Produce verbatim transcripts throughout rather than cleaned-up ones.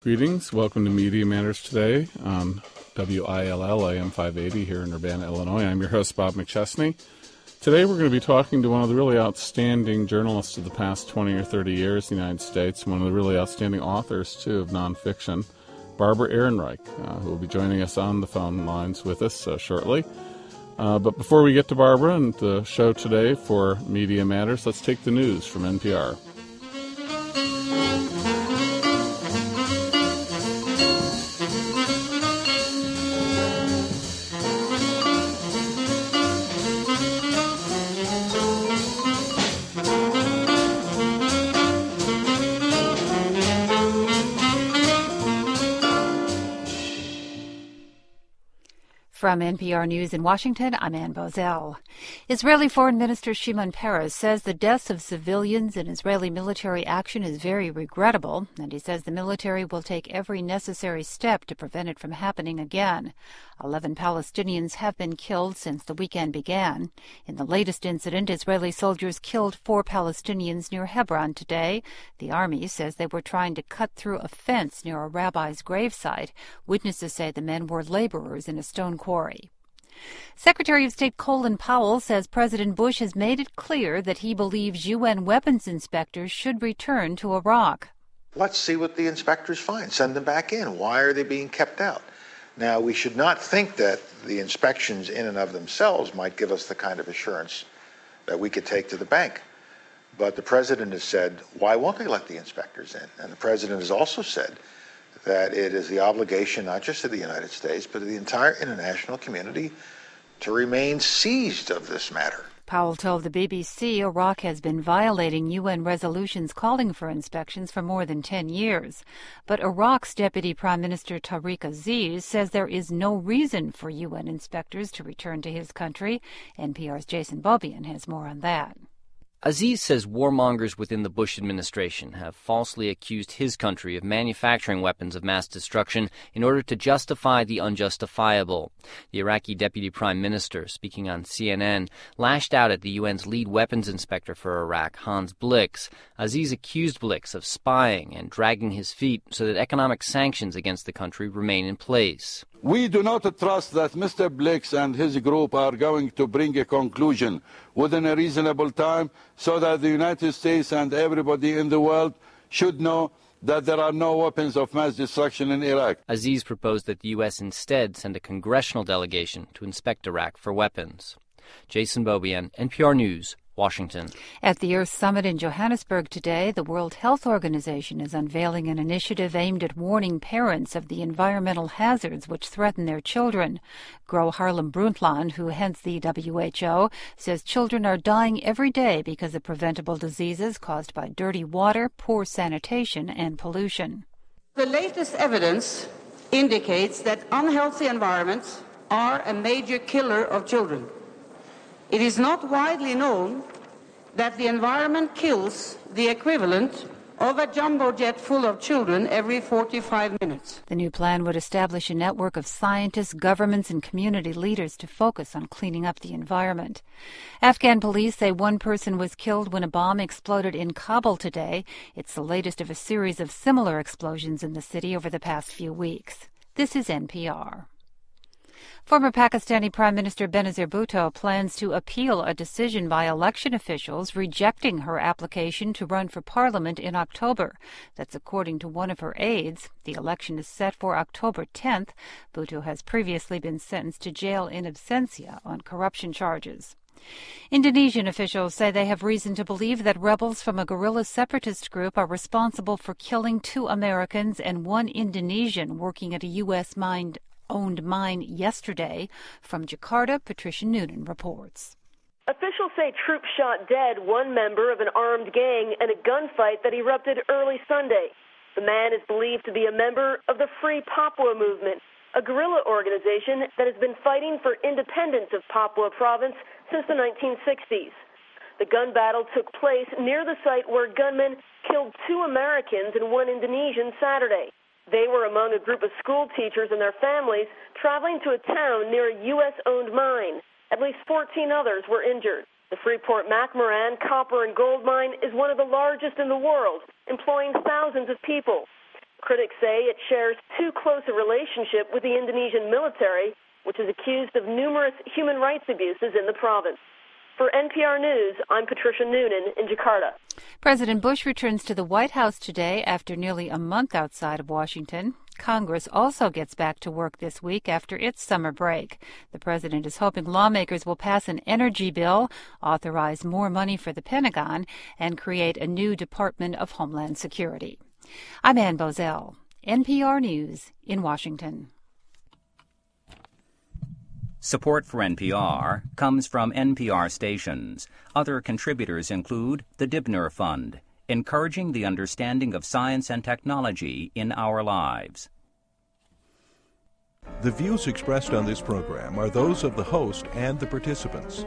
Greetings. Welcome to Media Matters today on W I L L A M five eighty here in Urbana, Illinois. I'm your host, Bob McChesney. Today we're going to be talking to one of the really outstanding journalists of the past twenty or thirty years in the United States, one of the really outstanding authors, too, of nonfiction, Barbara Ehrenreich, uh, who will be joining us on the phone lines with us uh, shortly. Uh, but before we get to Barbara and the show today for Media Matters, let's take the news from N P R. From N P R News in Washington, I'm Ann Bozell. Israeli Foreign Minister Shimon Peres says the deaths of civilians in Israeli military action is very regrettable, and he says the military will take every necessary step to prevent it from happening again. Eleven Palestinians have been killed since the weekend began. In the latest incident, Israeli soldiers killed four Palestinians near Hebron today. The army says they were trying to cut through a fence near a rabbi's gravesite. Witnesses say the men were laborers in a stone quarry. Secretary of State Colin Powell says President Bush has made it clear that he believes U N weapons inspectors should return to Iraq. Let's see what the inspectors find. Send them back in. Why are they being kept out? Now, we should not think that the inspections in and of themselves might give us the kind of assurance that we could take to the bank. But the president has said, why won't they let the inspectors in? And the president has also said that it is the obligation not just of the United States, but of the entire international community to remain seized of this matter. Powell told the B B C Iraq has been violating U N resolutions calling for inspections for more than ten years. But Iraq's Deputy Prime Minister Tariq Aziz says there is no reason for U N inspectors to return to his country. N P R's Jason Beaubien has more on that. Aziz says warmongers within the Bush administration have falsely accused his country of manufacturing weapons of mass destruction in order to justify the unjustifiable. The Iraqi deputy prime minister, speaking on C N N, lashed out at the U N's lead weapons inspector for Iraq, Hans Blix. Aziz accused Blix of spying and dragging his feet so that economic sanctions against the country remain in place. We do not trust that Mister Blix and his group are going to bring a conclusion within a reasonable time so that the United States and everybody in the world should know that there are no weapons of mass destruction in Iraq. Aziz proposed that the U S instead send a congressional delegation to inspect Iraq for weapons. Jason Beaubien, N P R News, Washington. At the Earth Summit in Johannesburg today, the World Health Organization is unveiling an initiative aimed at warning parents of the environmental hazards which threaten their children. Gro Harlem Brundtland, who heads the W H O, says children are dying every day because of preventable diseases caused by dirty water, poor sanitation, and pollution. The latest evidence indicates that unhealthy environments are a major killer of children. It is not widely known that the environment kills the equivalent of a jumbo jet full of children every forty-five minutes. The new plan would establish a network of scientists, governments, and community leaders to focus on cleaning up the environment. Afghan police say one person was killed when a bomb exploded in Kabul today. It's the latest of a series of similar explosions in the city over the past few weeks. This is N P R. Former Pakistani Prime Minister Benazir Bhutto plans to appeal a decision by election officials rejecting her application to run for parliament in October. That's according to one of her aides. The election is set for October tenth. Bhutto has previously been sentenced to jail in absentia on corruption charges. Indonesian officials say they have reason to believe that rebels from a guerrilla separatist group are responsible for killing two Americans and one Indonesian working at a U S mine owned mine yesterday. From Jakarta, Patricia Noonan reports. Officials say troops shot dead one member of an armed gang in a gunfight that erupted early Sunday. The man is believed to be a member of the Free Papua Movement, a guerrilla organization that has been fighting for independence of Papua province since the nineteen sixties. The gun battle took place near the site where gunmen killed two Americans and one Indonesian Saturday. They were among a group of school teachers and their families traveling to a town near a U S-owned mine. At least fourteen others were injured. The Freeport-McMoran copper and gold mine is one of the largest in the world, employing thousands of people. Critics say it shares too close a relationship with the Indonesian military, which is accused of numerous human rights abuses in the province. For N P R News, I'm Patricia Noonan in Jakarta. President Bush returns to the White House today after nearly a month outside of Washington. Congress also gets back to work this week after its summer break. The president is hoping lawmakers will pass an energy bill, authorize more money for the Pentagon, and create a new Department of Homeland Security. I'm Ann Bozell, N P R News in Washington. Support for N P R comes from N P R stations. Other contributors include the Dibner Fund, encouraging the understanding of science and technology in our lives. The views expressed on this program are those of the host and the participants.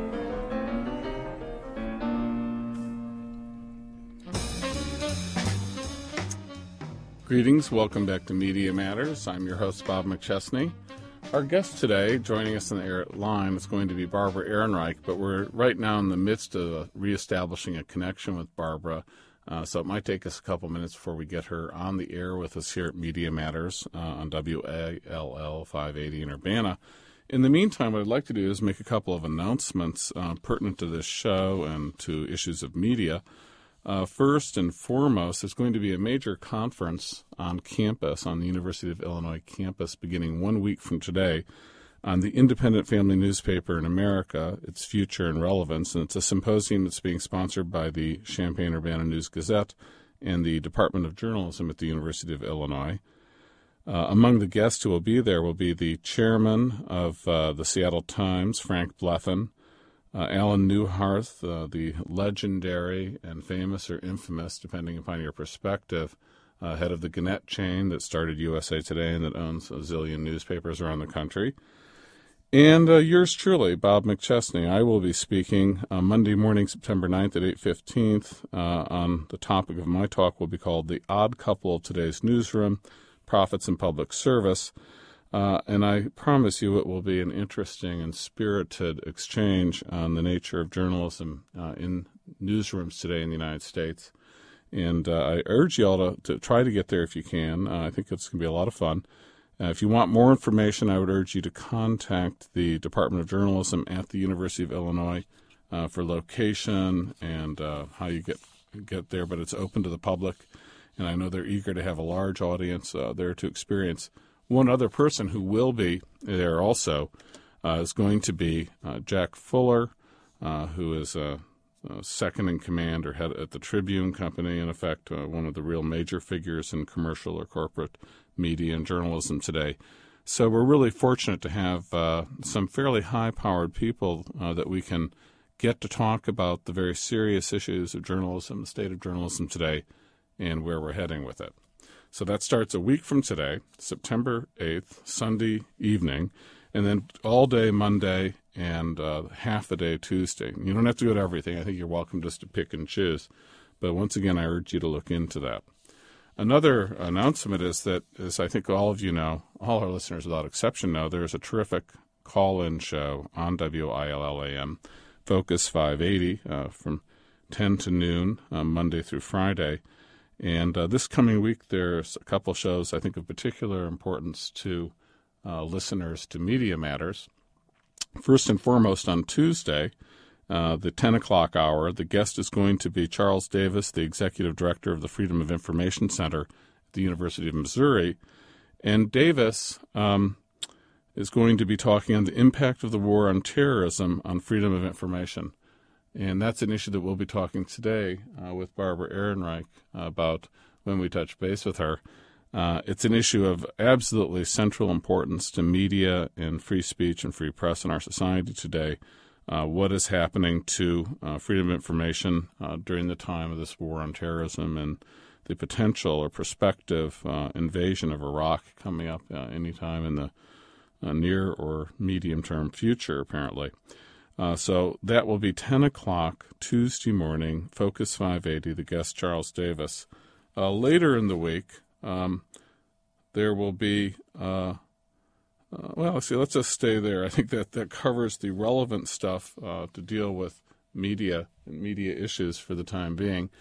Greetings, welcome back to Media Matters. I'm your host, Bob McChesney. Our guest today, joining us on the air line, is going to be Barbara Ehrenreich, but we're right now in the midst of reestablishing a connection with Barbara, uh, so it might take us a couple minutes before we get her on the air with us here at Media Matters uh, on W A L L five eighty in Urbana. In the meantime, what I'd like to do is make a couple of announcements uh, pertinent to this show and to issues of media. Uh, first and foremost, there's going to be a major conference on campus, on the University of Illinois campus, beginning one week from today, on the independent family newspaper in America, its future and relevance. And it's a symposium that's being sponsored by the Champaign-Urbana News-Gazette and the Department of Journalism at the University of Illinois. Uh, among the guests who will be there will be the chairman of uh, the Seattle Times, Frank Blethyn, Uh, Alan Newharth, uh, the legendary and famous or infamous, depending upon your perspective, uh, head of the Gannett chain that started U S A Today and that owns a zillion newspapers around the country. And uh, yours truly, Bob McChesney. I will be speaking uh, Monday morning, September ninth at eight fifteen uh, on the topic of my talk will be called The Odd Couple of Today's Newsroom, Profits and Public Service. Uh, and I promise you it will be an interesting and spirited exchange on the nature of journalism uh, in newsrooms today in the United States. And uh, I urge you all to, to try to get there if you can. Uh, I think it's going to be a lot of fun. Uh, if you want more information, I would urge you to contact the Department of Journalism at the University of Illinois uh, for location and uh, how you get, get there. But it's open to the public, and I know they're eager to have a large audience uh, there to experience. One other person who will be there also uh, is going to be uh, Jack Fuller, uh, who is a, a second in command or head at the Tribune Company, in effect, uh, one of the real major figures in commercial or corporate media and journalism today. So we're really fortunate to have uh, some fairly high-powered people uh, that we can get to talk about the very serious issues of journalism, the state of journalism today, and where we're heading with it. So that starts a week from today, September eighth, Sunday evening, and then all day Monday and uh, half a day Tuesday. You don't have to go to everything. I think you're welcome just to pick and choose. But once again, I urge you to look into that. Another announcement is that, as I think all of you know, all our listeners without exception know, there's a terrific call-in show on W I L L A M, Focus five eighty, uh, from ten to noon, uh, Monday through Friday. And uh, this coming week, there's a couple shows I think of particular importance to uh, listeners to Media Matters. First and foremost, on Tuesday, uh, the ten o'clock hour, the guest is going to be Charles Davis, the Executive Director of the Freedom of Information Center at the University of Missouri. And Davis um, is going to be talking on the impact of the war on terrorism on freedom of information. And that's an issue that we'll be talking today uh, with Barbara Ehrenreich uh, about when we touch base with her. Uh, it's an issue of absolutely central importance to media and free speech and free press in our society today. Uh, what is happening to uh, freedom of information uh, during the time of this war on terrorism and the potential or prospective uh, invasion of Iraq coming up uh, anytime in the uh, near or medium-term future, apparently. Uh, so that will be ten o'clock Tuesday morning, Focus five eighty, the guest Charles Davis. Uh, later in the week, um, there will be, uh, uh, well, let's see, let's just stay there. I think that, that covers the relevant stuff uh, to deal with media and media issues for the time being.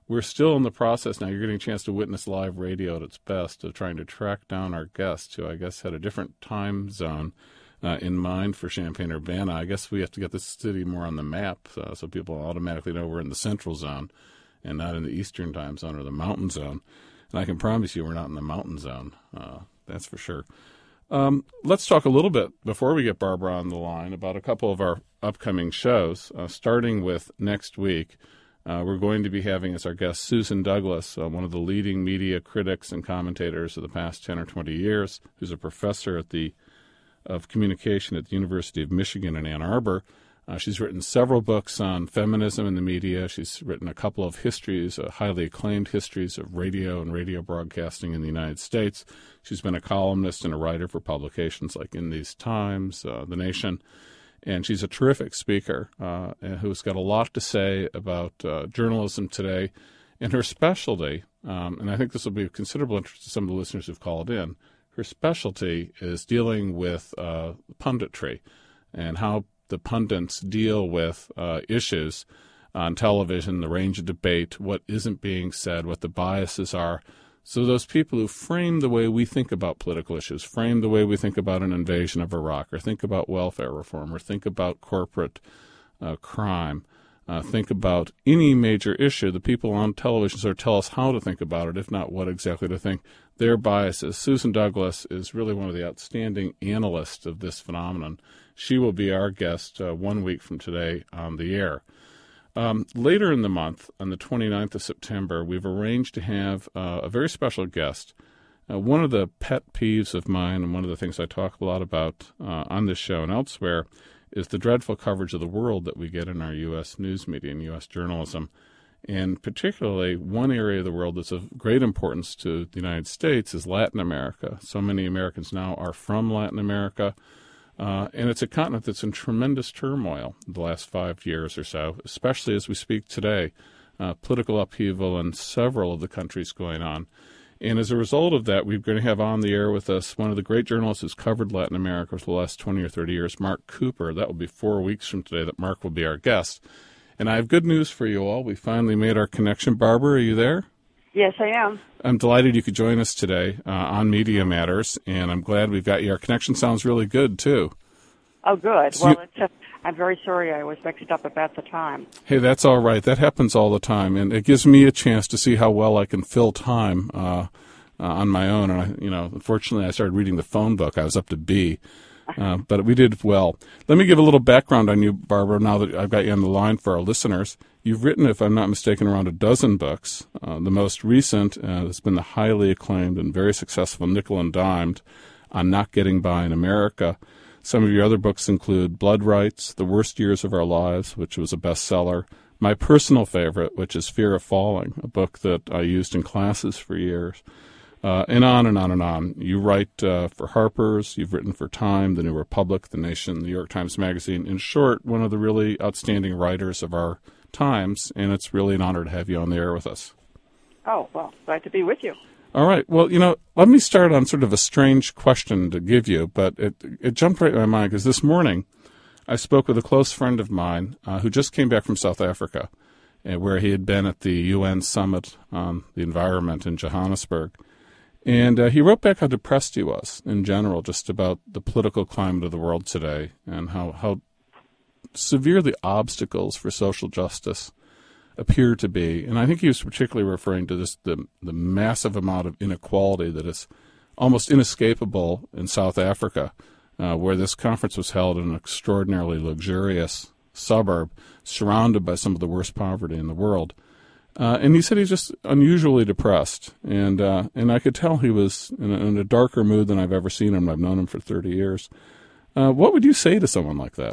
we're still in the process now. You're getting a chance to witness live radio at its best of trying to track down our guest, who I guess had a different time zone uh, in mind for Champaign-Urbana. I guess we have to get this city more on the map uh, so people automatically know we're in the central zone and not in the eastern time zone or the mountain zone. And I can promise you we're not in the mountain zone. Uh, that's for sure. Um, let's talk a little bit, before we get Barbara on the line, about a couple of our upcoming shows, uh, starting with next week. Uh, we're going to be having as our guest Susan Douglas, uh, one of the leading media critics and commentators of the past ten or twenty years, who's a professor at the of communication at the University of Michigan in Ann Arbor. Uh, she's written several books on feminism in the media. She's written a couple of histories, uh, highly acclaimed histories of radio and radio broadcasting in the United States. She's been a columnist and a writer for publications like In These Times, uh, The Nation, and she's a terrific speaker uh, who's got a lot to say about uh, journalism today. And her specialty, um, and I think this will be of considerable interest to some of the listeners who've called in, her specialty is dealing with uh, punditry and how the pundits deal with uh, issues on television, the range of debate, what isn't being said, what the biases are. So those people who frame the way we think about political issues, frame the way we think about an invasion of Iraq, or think about welfare reform, or think about corporate uh, crime, uh, think about any major issue, the people on television sort of tell us how to think about it, if not what exactly to think. Their biases. Susan Douglas is really one of the outstanding analysts of this phenomenon. She will be our guest uh, one week from today on the air. Um, later in the month, on the twenty-ninth of September, we've arranged to have uh, a very special guest. Uh, one of the pet peeves of mine, and one of the things I talk a lot about uh, on this show and elsewhere, is the dreadful coverage of the world that we get in our U S news media and U S journalism. And particularly one area of the world that's of great importance to the United States is Latin America. So many Americans now are from Latin America. Uh, and it's a continent that's in tremendous turmoil the last five years or so, especially as we speak today. Uh, political upheaval in several of the countries going on. And as a result of that, we're going to have on the air with us one of the great journalists who's covered Latin America for the last twenty or thirty years, Mark Cooper. That will be four weeks from today that Mark will be our guest. And I have good news for you all. We finally made our connection. Barbara, are you there? Yes, I am. I'm delighted you could join us today uh, on Media Matters, and I'm glad we've got you. Our connection sounds really good, too. Oh, good. So well, you, it's just, I'm very sorry I was mixed up about the time. Hey, that's all right. That happens all the time, and it gives me a chance to see how well I can fill time uh, uh, on my own. And, I, you know, unfortunately, I started reading the phone book. I was up to B. Uh, but we did well. Let me give a little background on you, Barbara, now that I've got you on the line for our listeners. You've written, if I'm not mistaken, around a dozen books. Uh, the most recent uh, has been the highly acclaimed and very successful Nickel and Dimed on Not Getting By in America. Some of your other books include Blood Rights, The Worst Years of Our Lives, which was a bestseller. My personal favorite, which is Fear of Falling, a book that I used in classes for years. Uh, and on and on and on. You write uh, for Harper's, you've written for Time, The New Republic, The Nation, The New York Times Magazine. In short, one of the really outstanding writers of our times, and it's really an honor to have you on the air with us. Oh, well, glad to be with you. All right. Well, you know, let me start on sort of a strange question to give you, but it, it jumped right in my mind because this morning I spoke with a close friend of mine uh, who just came back from South Africa, uh, where he had been at the U N Summit on the Environment in Johannesburg. And uh, he wrote back how depressed he was in general, just about the political climate of the world today and how, how severe the obstacles for social justice appear to be. And I think he was particularly referring to this the, the massive amount of inequality that is almost inescapable in South Africa, uh, where this conference was held in an extraordinarily luxurious suburb surrounded by some of the worst poverty in the world. Uh, and he said he's just unusually depressed, and uh, and I could tell he was in a, in a darker mood than I've ever seen him. I've known him for thirty years. Uh, what would you say to someone like that?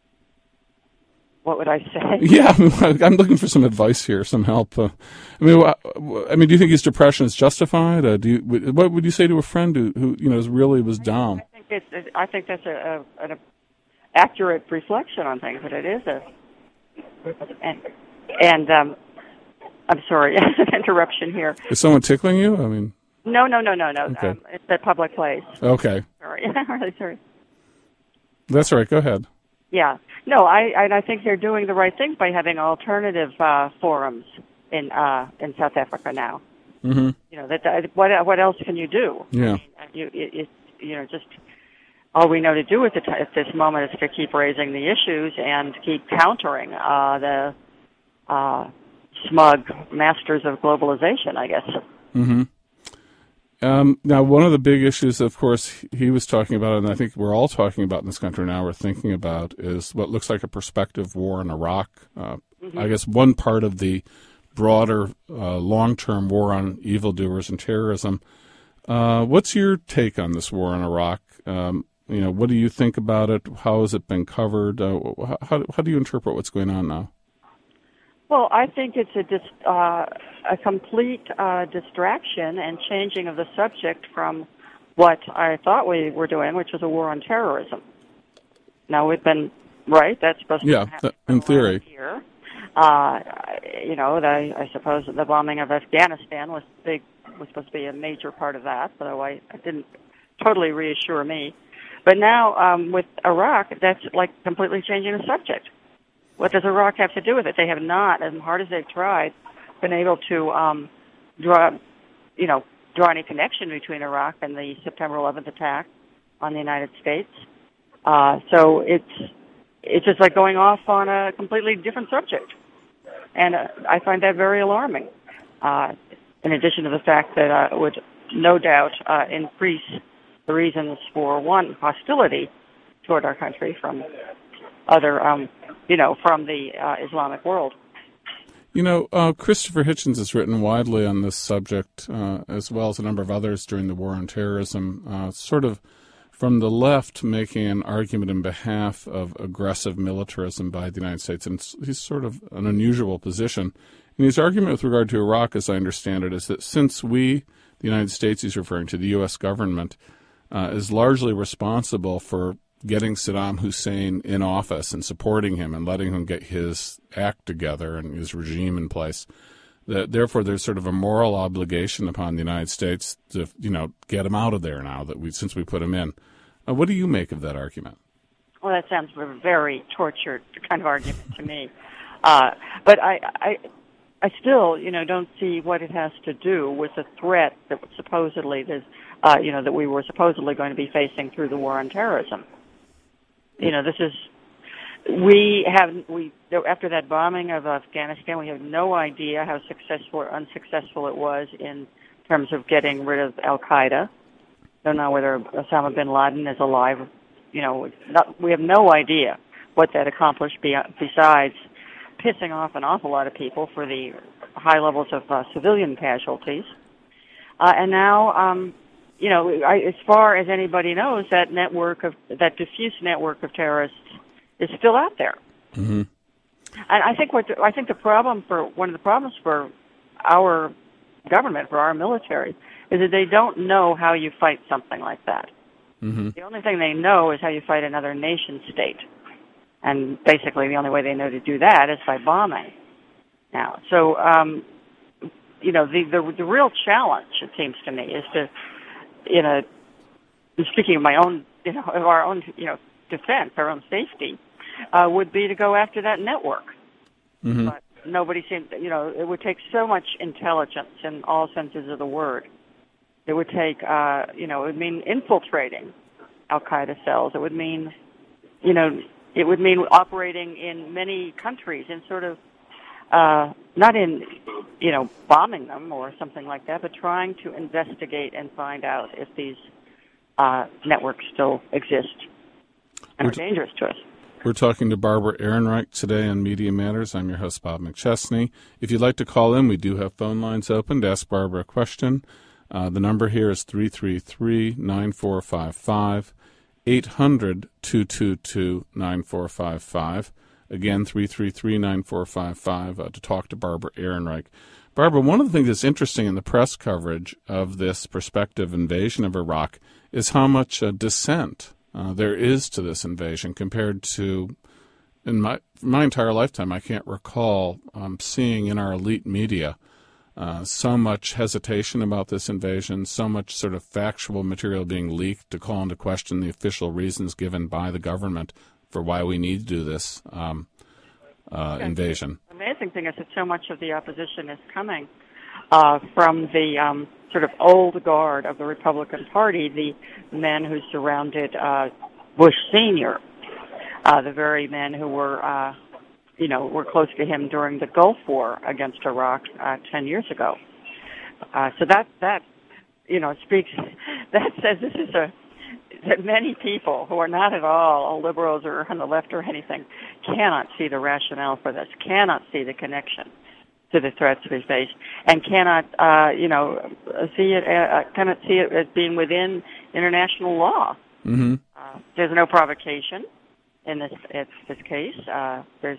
What would I say? Yeah, I'm looking for some advice here, some help. Uh, I mean, I mean, do you think his depression is justified? Uh, do you, what would you say to a friend who, who you know, really was down? I think it's, I think that's a, a, an accurate reflection on things, but it is a and and. Um, I'm sorry, an interruption here. Is someone tickling you? I mean, no, no, no, no, no. Okay. Um, it's a public place. Okay. Sorry, I'm really sorry. That's all right. Go ahead. Yeah, no, I I, I think they're doing the right thing by having alternative uh, forums in uh, in South Africa now. Mm-hmm. You know, that, that what what else can you do? Yeah. I mean, you it, it, you know, just all we know to do at, the t- at this moment is to keep raising the issues and keep countering uh, the uh, smug masters of globalization, I guess. Mm-hmm. Um, now, one of the big issues, of course, he was talking about, and I think we're all talking about in this country now, we're thinking about, is what looks like a prospective war in Iraq. Uh, mm-hmm. I guess one part of the broader uh, long-term war on evildoers and terrorism. Uh, what's your take on this war in Iraq? Um, you know, what do you think about it? How has it been covered? Uh, how, how do you interpret what's going on now? Well, I think it's a dis, uh, a complete uh, distraction and changing of the subject from what I thought we were doing, which was a war on terrorism. Now, we've been right. That's supposed to yeah, happen in theory. Here. Uh, you know, the, I suppose the bombing of Afghanistan was big, was supposed to be a major part of that, though I, it didn't totally reassure me. But now um, with Iraq, that's like completely changing the subject. What does Iraq have to do with it? They have not, as hard as they've tried, been able to um, draw, you know, draw any connection between Iraq and the September eleventh attack on the United States. Uh, so it's it's just like going off on a completely different subject. And uh, I find that very alarming, uh, in addition to the fact that uh, it would no doubt uh, increase the reasons for, one, hostility toward our country from other, um, you know, from the uh, Islamic world. You know, uh, Christopher Hitchens has written widely on this subject, uh, as well as a number of others during the war on terrorism, uh, sort of from the left making an argument in behalf of aggressive militarism by the United States. And he's sort of an unusual position. And his argument with regard to Iraq, as I understand it, is that since we, the United States, he's referring to the U S government, uh, is largely responsible for getting Saddam Hussein in office and supporting him and letting him get his act together and his regime in place, that therefore there's sort of a moral obligation upon the United States to, you know, get him out of there now that we since we put him in. Uh, what do you make of that argument? Well, that sounds a very tortured kind of argument to me. Uh, but I, I, I still, you know, don't see what it has to do with the threat that supposedly, there's, uh, you know, that we were supposedly going to be facing through the war on terrorism. You know, this is, we have, we, after that bombing of Afghanistan, we have no idea how successful or unsuccessful it was in terms of getting rid of Al-Qaeda. Don't know whether Osama bin Laden is alive. You know, not, we have no idea what that accomplished be, besides pissing off an awful lot of people for the high levels of uh, civilian casualties. Uh, and now, um, you know, I, as far as anybody knows, that network of that diffuse network of terrorists is still out there. Mm-hmm. And I think what I think the problem for one of the problems for our government, for our military, is that they don't know how you fight something like that. Mm-hmm. The only thing they know is how you fight another nation state, and basically the only way they know to do that is by bombing. Now, so um, you know, the, the the real challenge, it seems to me, is to, you know, speaking of my own, you know, of our own, you know, defense, our own safety, uh, would be to go after that network. Mm-hmm. But nobody seems, you know, it would take so much intelligence in all senses of the word. It would take, uh, you know, it would mean infiltrating Al-Qaeda cells. It would mean, you know, it would mean operating in many countries and sort of, uh, not in, you know, bombing them or something like that, but trying to investigate and find out if these uh, networks still exist and we're are dangerous to us. We're talking to Barbara Ehrenreich today on Media Matters. I'm your host, Bob McChesney. If you'd like to call in, we do have phone lines open to ask Barbara a question. Uh, the number here is three three three, nine four five five, eight hundred, two two two, nine four five five. Again, three three three, nine four five five uh, to talk to Barbara Ehrenreich. Barbara, one of the things that's interesting in the press coverage of this prospective invasion of Iraq is how much uh, dissent uh, there is to this invasion compared to, in my my entire lifetime, I can't recall um, seeing in our elite media Uh, so much hesitation about this invasion, so much sort of factual material being leaked to call into question the official reasons given by the government for why we need to do this um, uh, invasion. amazing thing is that so much of the opposition is coming uh, from the um, sort of old guard of the Republican Party, the men who surrounded uh, Bush Senior, uh, the very men who were, uh, you know, were close to him during the Gulf War against Iraq uh, ten years ago. Uh, so that that you know speaks. That says this is a that many people who are not at all liberals or on the left or anything cannot see the rationale for this, cannot see the connection to the threats we face, and cannot, uh, you know, see it, uh, cannot see it as being within international law. Mm-hmm. Uh, there's no provocation in this it's, this case. Uh, there's,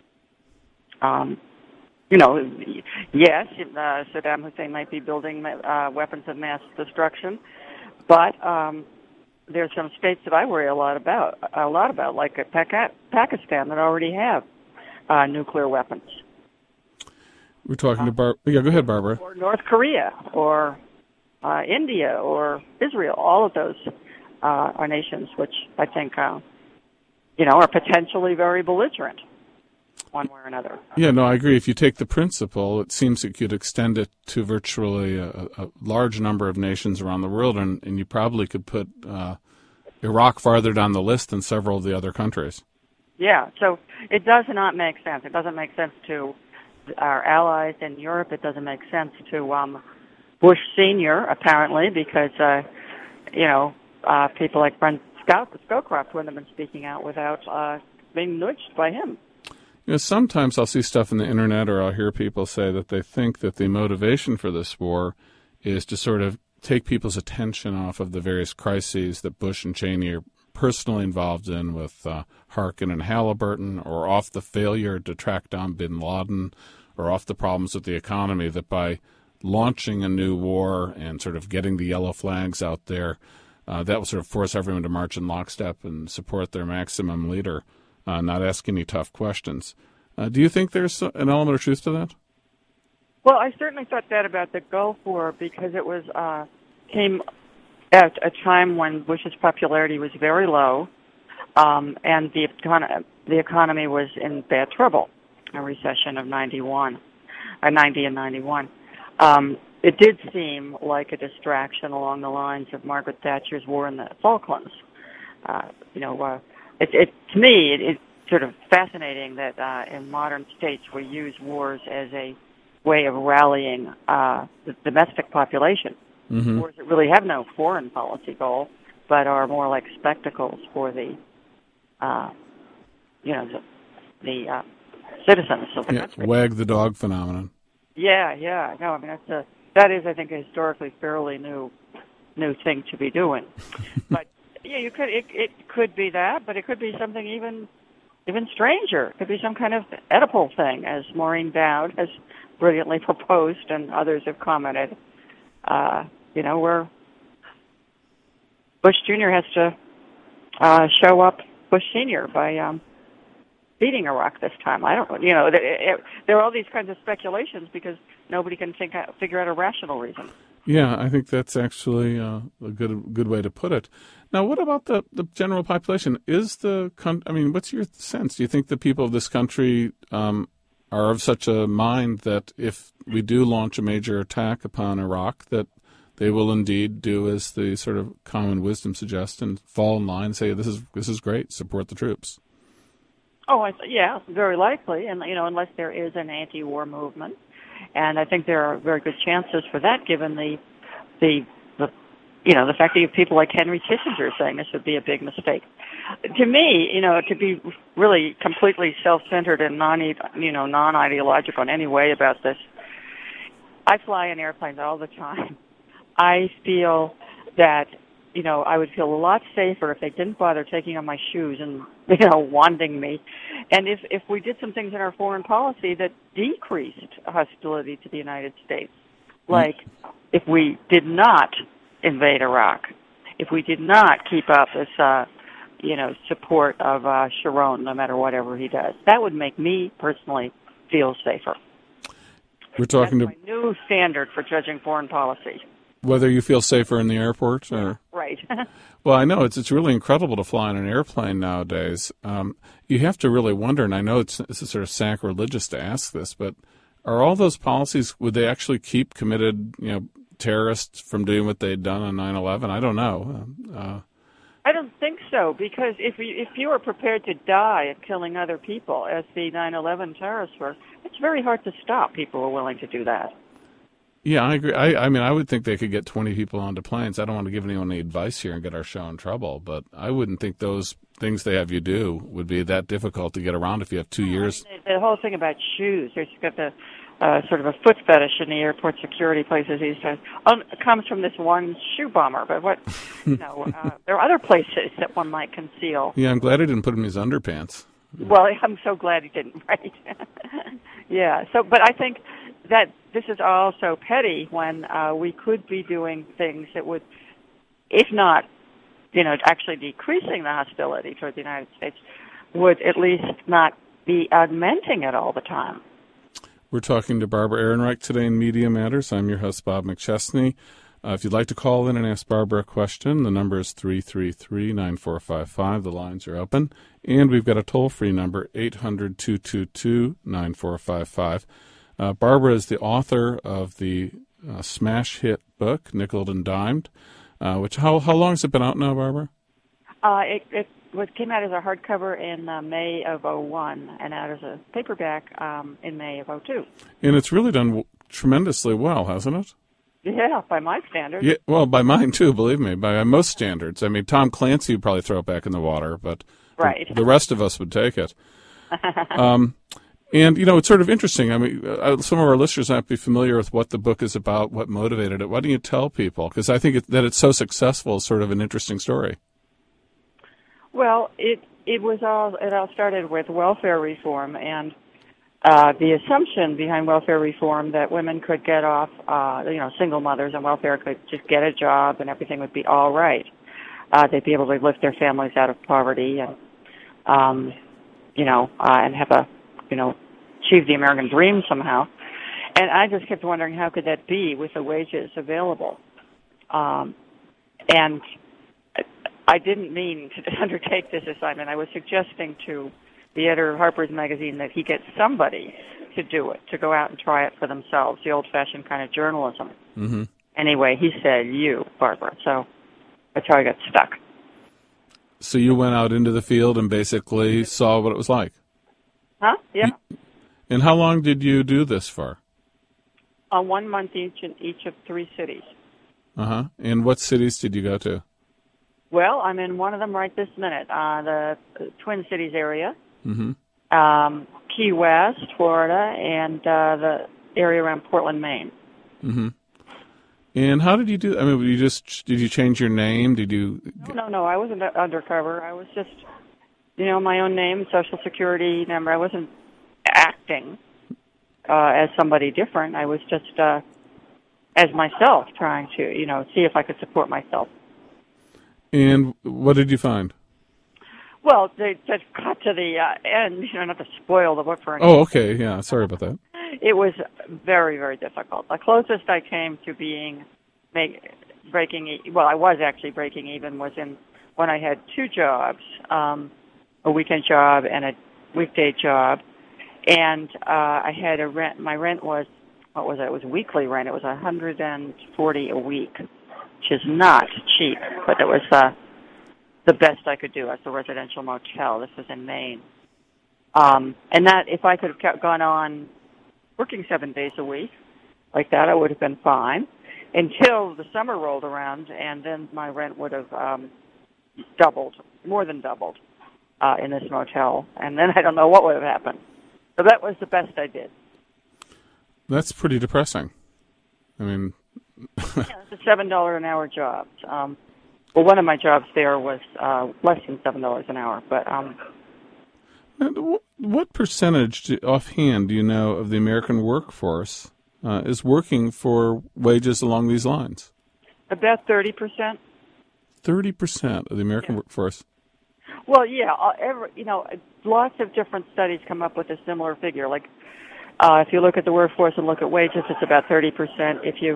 um, you know, yes, uh, Saddam Hussein might be building uh, weapons of mass destruction, but um, there's some states that I worry a lot about, a lot about, like Pakistan, that already have uh, nuclear weapons. We're talking to Bar. Yeah, go ahead, Barbara. Or North Korea, or uh, India, or Israel. All of those uh, are nations which I think, uh, you know, are potentially very belligerent, one way or another. Yeah, no, I agree. If you take the principle, it seems that you could extend it to virtually a, a large number of nations around the world, and, and you probably could put uh, Iraq farther down the list than several of the other countries. Yeah, so it does not make sense. It doesn't make sense to our allies in Europe. It doesn't make sense to um, Bush Senior, apparently, because, uh, you know, uh, people like Brent Scowcroft wouldn't have been speaking out without uh, being nudged by him. You know, sometimes I'll see stuff in the internet, or I'll hear people say that they think that the motivation for this war is to sort of take people's attention off of the various crises that Bush and Cheney are personally involved in with uh, Harkin and Halliburton, or off the failure to track down bin Laden, or off the problems with the economy, that by launching a new war and sort of getting the yellow flags out there, uh, that will sort of force everyone to march in lockstep and support their maximum leader, uh, not ask any tough questions. Uh, do you think there's an element of truth to that? Well, I certainly thought that about the Gulf War, because it was uh, came at a time when Bush's popularity was very low, um, and the, econ- the economy was in bad trouble, a recession of ninety-one, uh, ninety and ninety-one. Um, it did seem like a distraction along the lines of Margaret Thatcher's war in the Falklands. Uh, you know, uh, it, it, to me, it, it's sort of fascinating that uh, in modern states we use wars as a way of rallying uh, the domestic population. Mm-hmm. Wars that really have no foreign policy goal, but are more like spectacles for the, uh, you know, the, the uh, citizens of the yeah, country. Wag the dog phenomenon. Yeah, yeah. No, I mean that's a that is, I think, a historically fairly new new thing to be doing. But yeah, you could it, it could be that, but it could be something even even stranger. It could be some kind of Oedipal thing, as Maureen Dowd has brilliantly proposed, and others have commented. Uh, you know, where Bush Junior has to uh, show up Bush Senior by um, beating Iraq this time. I don't, you know, it, it, there are all these kinds of speculations because nobody can think, figure out a rational reason. Yeah, I think that's actually uh, a good good way to put it. Now, what about the, the general population? Is the con- I mean, what's your sense? Do you think the people of this country um, are of such a mind that if we do launch a major attack upon Iraq, that they will indeed do as the sort of common wisdom suggests and fall in line and say, this is this is great, support the troops? Oh, I th- yeah, very likely, and you know, unless there is an anti-war movement, and I think there are very good chances for that, given the the, the you know the fact that you have people like Henry Kissinger saying this would be a big mistake. To me, you know, to be really completely self-centered and non you know non-ideological in any way about this, I fly in airplanes all the time. I feel that, you know, I would feel a lot safer if they didn't bother taking on my shoes and, you know, wanding me. And if, if we did some things in our foreign policy that decreased hostility to the United States, like if we did not invade Iraq, if we did not keep up this, uh, you know, support of uh, Sharon, no matter whatever he does, that would make me personally feel safer. We're talking That's to my new standard for judging foreign policy. Whether you feel safer in the airport or right. right. Well, I know it's it's really incredible to fly on an airplane nowadays. Um, you have to really wonder, and I know it's, it's sort of sacrilegious to ask this, but are all those policies, would they actually keep committed, you know, terrorists from doing what they'd done on nine eleven? I don't know. Uh, I don't think so, because if you, if you are prepared to die at killing other people, as the nine eleven terrorists were, it's very hard to stop people who are willing to do that. Yeah, I agree. I, I mean, I would think they could get twenty people onto planes. I don't want to give anyone any advice here and get our show in trouble, but I wouldn't think those things they have you do would be that difficult to get around if you have two years. The, the whole thing about shoes, there's got the uh, sort of a foot fetish in the airport security places these days. Um, it comes from this one shoe bomber, but what, you know, uh, there are other places that one might conceal. Yeah, I'm glad I didn't put him in his underpants. Well, I'm so glad he didn't, right? Yeah, so, but I think that this is all so petty when uh, we could be doing things that would, if not, you know, actually decreasing the hostility toward the United States, would at least not be augmenting it all the time. We're talking to Barbara Ehrenreich today in Media Matters. I'm your host, Bob McChesney. Uh, if you'd like to call in and ask Barbara a question, the number is three three three, nine four five five. The lines are open. And we've got a toll-free number, eight hundred, two two two, nine four five five. Uh, Barbara is the author of the uh, smash hit book, Nickeled and Dimed, uh, which, how how long has it been out now, Barbara? Uh, it, it was, came out as a hardcover in uh, May of oh one and out as a paperback um, in May of oh two. And it's really done w- tremendously well, hasn't it? Yeah, by my standards. Yeah, well, by mine too, believe me, by most standards. I mean, Tom Clancy would probably throw it back in the water, but right. the, the rest of us would take it. um, and, you know, it's sort of interesting. I mean, uh, some of our listeners might be familiar with what the book is about, what motivated it. Why don't you tell people? Because I think it, that it's so successful is sort of an interesting story. Well, it it was all it all started with welfare reform and uh, the assumption behind welfare reform that women could get off, uh, you know, single mothers on welfare could just get a job and everything would be all right. Uh, they'd be able to lift their families out of poverty and, um, you know, uh, and have a, you know, achieve the American dream somehow. And I just kept wondering how could that be with the wages available. Um, and I didn't mean to undertake this assignment. I was suggesting to the editor of Harper's Magazine that he get somebody to do it, to go out and try it for themselves, the old-fashioned kind of journalism. Mm-hmm. Anyway, he said, you, Barbara. So that's how I got stuck. So you went out into the field and basically saw what it was like? Huh? Yeah. And how long did you do this for? Uh, one month each in each of three cities. Uh-huh. And what cities did you go to? Well, I'm in one of them right this minute, uh, the Twin Cities area, mm-hmm. um, Key West, Florida, and uh, the area around Portland, Maine. Mm-hmm. And how did you do? I mean, you just did you change your name? Did you? No, no, no. I wasn't undercover. I was just, you know, my own name, Social Security number. I wasn't acting uh, as somebody different. I was just uh, as myself, trying to, you know, see if I could support myself. And what did you find? Well, they just got to the uh, end, you know, not to spoil the book for anyone. Oh, okay, yeah, sorry about that. It was very, very difficult. The closest I came to being make, breaking, e- well, I was actually breaking even, was in when I had two jobs, um, a weekend job and a weekday job, and uh, I had a rent. My rent was, what was it? It was weekly rent. It was one hundred forty a week. Which is not cheap, but it was uh, the best I could do as a residential motel. This was in Maine. Um, and that, if I could have kept gone on working seven days a week like that, I would have been fine until the summer rolled around, and then my rent would have um, doubled, more than doubled uh, in this motel. And then I don't know what would have happened. So that was the best I did. That's pretty depressing. I mean... Yeah, it's a seven dollars an hour job. Um, well, one of my jobs there was uh, less than seven dollars an hour. But um, and what percentage, do, offhand, do you know of the American workforce uh, is working for wages along these lines? About thirty percent. Thirty percent of the American yeah. workforce. Well, yeah, uh, every, you know, lots of different studies come up with a similar figure. Like, uh, if you look at the workforce and look at wages, it's about thirty percent. If you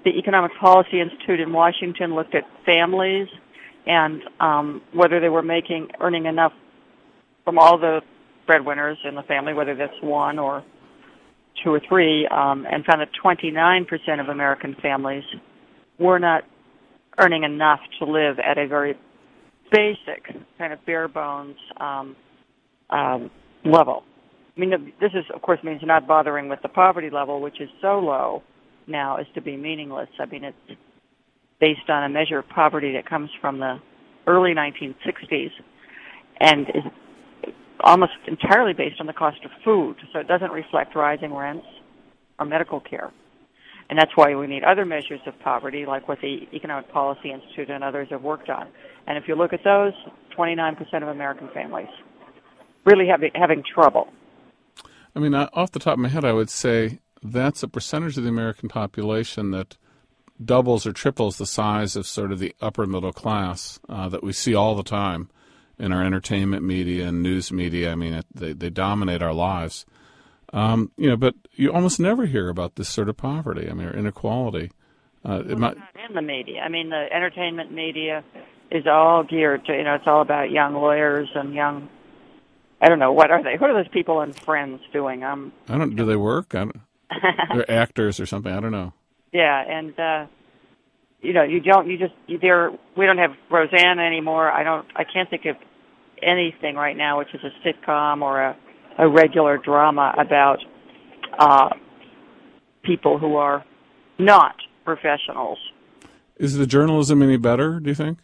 the Economic Policy Institute in Washington looked at families and um, whether they were making, earning enough from all the breadwinners in the family, whether that's one or two or three, um, and found that twenty-nine percent of American families were not earning enough to live at a very basic, kind of bare bones um, um, level. I mean, this is, of course, means not bothering with the poverty level, which is so low now as to be meaningless. I mean, it's based on a measure of poverty that comes from the early nineteen sixties and is almost entirely based on the cost of food, so it doesn't reflect rising rents or medical care. And that's why we need other measures of poverty, like what the Economic Policy Institute and others have worked on. And if you look at those, twenty-nine percent of American families really have, having trouble. I mean, off the top of my head, I would say that's a percentage of the American population that doubles or triples the size of sort of the upper middle class uh, that we see all the time in our entertainment media and news media. I mean, it, they, they dominate our lives. Um, you know, but you almost never hear about this sort of poverty, I mean, or inequality. Uh, well, it might... not in the media. I mean, the entertainment media is all geared to, you know, it's all about young lawyers and young, I don't know, what are they? What are those people on Friends doing? Um, I don't, do they work? I don't, they're actors or something, I don't know. Yeah, and, uh, you know, you don't, you just, you, there, we don't have Roseanne anymore. I don't, I can't think of anything right now which is a sitcom or a, a regular drama about uh, people who are not professionals. Is the journalism any better, do you think?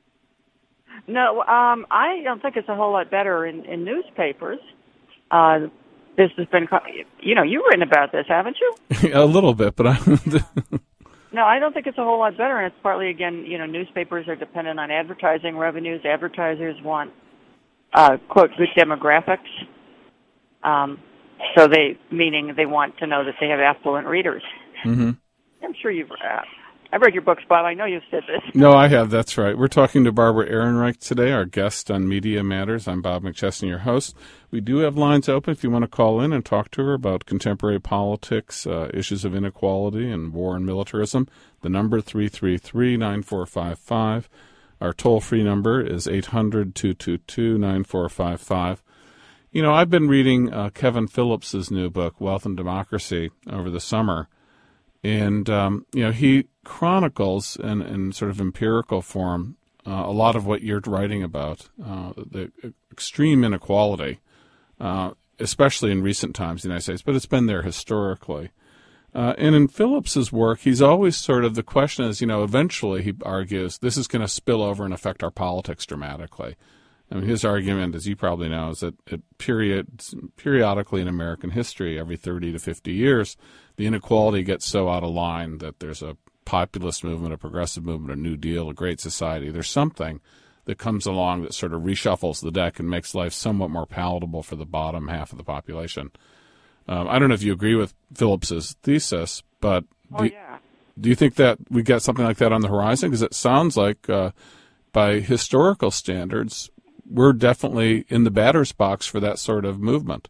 No, um, I don't think it's a whole lot better in, in newspapers. Uh, this has been, you know, you've written about this, haven't you? A little bit, but I... No, I don't think it's a whole lot better, and it's partly, again, you know, newspapers are dependent on advertising revenues. Advertisers want, uh, quote, good demographics. Um, so they, meaning they want to know that they have affluent readers. Mm-hmm. I'm sure you've, uh, I've read your books, Bob. I know you've said this. No, I have. That's right. We're talking to Barbara Ehrenreich today, our guest on Media Matters. I'm Bob McChesney, your host. We do have lines open if you want to call in and talk to her about contemporary politics, uh, issues of inequality and war and militarism. The number three three three, nine four five five. Our toll-free number is eight hundred, two two two, nine four five five. You know, I've been reading uh, Kevin Phillips's new book, Wealth and Democracy, over the summer. And, um, you know, he chronicles in, in sort of empirical form uh, a lot of what you're writing about, uh, the extreme inequality, uh, especially in recent times in the United States, but it's been there historically. Uh, and in Phillips's work, he's always sort of, the question is, you know, eventually, he argues, this is going to spill over and affect our politics dramatically. I mean, his argument, as you probably know, is that it period, periodically in American history, every thirty to fifty years, the inequality gets so out of line that there's a populist movement, a progressive movement, a New Deal, a Great Society. There's something that comes along that sort of reshuffles the deck and makes life somewhat more palatable for the bottom half of the population. Um, I don't know if you agree with Phillips's thesis, but oh, do, yeah. do you think that we get something like that on the horizon? Because it sounds like, uh, by historical standards, we're definitely in the batter's box for that sort of movement.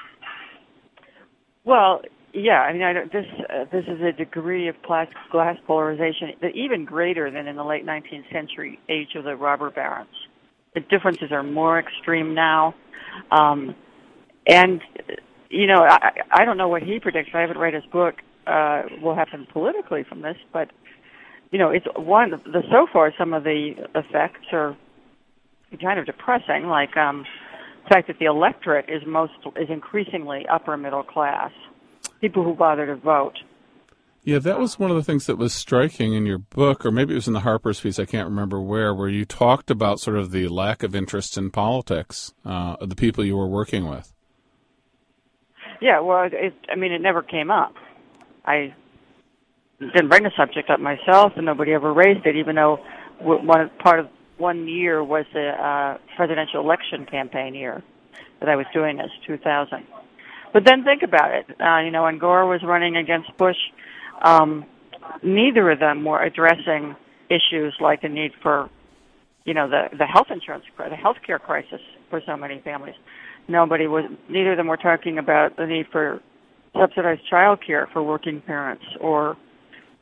Well, yeah, I mean, I don't, this uh, this is a degree of glass, glass polarization that even greater than in the late nineteenth century age of the robber barons. The differences are more extreme now, um, and you know, I, I don't know what he predicts. I haven't read his book. Uh, will happen politically from this, but you know, it's one. The so far, some of the effects are kind of depressing, like um, the fact that the electorate is most is increasingly upper middle class, people who bother to vote. Yeah, that was one of the things that was striking in your book, or maybe it was in the Harper's piece, I can't remember where, where you talked about sort of the lack of interest in politics uh, of the people you were working with. Yeah, well, it, I mean, it never came up. I didn't bring the subject up myself, and nobody ever raised it, even though one part of one year was the uh, presidential election campaign year that I was doing as two thousand. But then think about it. Uh, you know, when Gore was running against Bush, um, neither of them were addressing issues like the need for, you know, the, the health insurance, the health care crisis for so many families. Nobody was, neither of them were talking about the need for subsidized child care for working parents or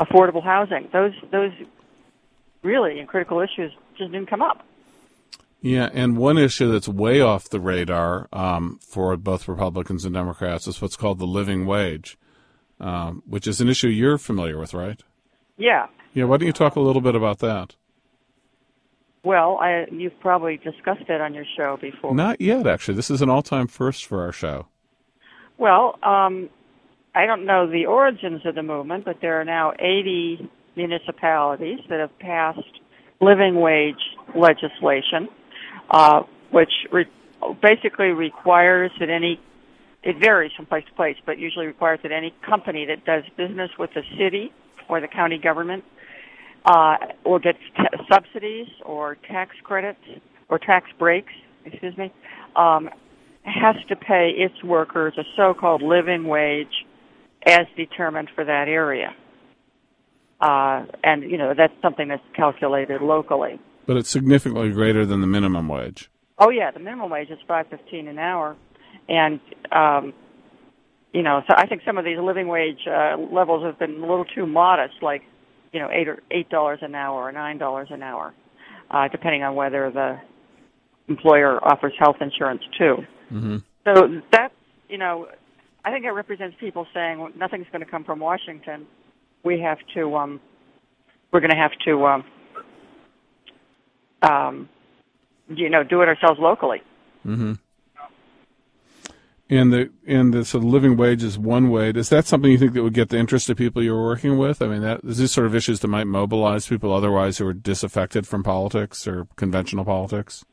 affordable housing. Those those really critical issues just didn't come up. Yeah, and one issue that's way off the radar um, for both Republicans and Democrats is what's called the living wage, um, which is an issue you're familiar with, right? Yeah. Yeah, why don't you talk a little bit about that? Well, I, you've probably discussed it on your show before. Not yet, actually. This is an all-time first for our show. Well, um, I don't know the origins of the movement, but there are now eighty municipalities that have passed living wage legislation, uh, which re- basically requires that any, it varies from place to place, but usually requires that any company that does business with the city or the county government uh, or gets t- subsidies or tax credits or tax breaks, excuse me, um, has to pay its workers a so-called living wage as determined for that area. Uh, and, you know, that's something that's calculated locally. But it's significantly greater than the minimum wage. Oh, yeah, the minimum wage is five fifteen an hour. And, um, you know, so I think some of these living wage uh, levels have been a little too modest, like, you know, eight or eight dollars an hour or nine dollars an hour, uh, depending on whether the employer offers health insurance, too. Mm-hmm. So that's, you know, I think it represents people saying, well, nothing's going to come from Washington. We have to, um, we're going to have to, um, um, you know, do it ourselves locally. Mm-hmm. And the and the sort of living wage is one way. Is that something you think that would get the interest of people you're working with? I mean, that is these sort of issues that might mobilize people otherwise who are disaffected from politics or conventional politics?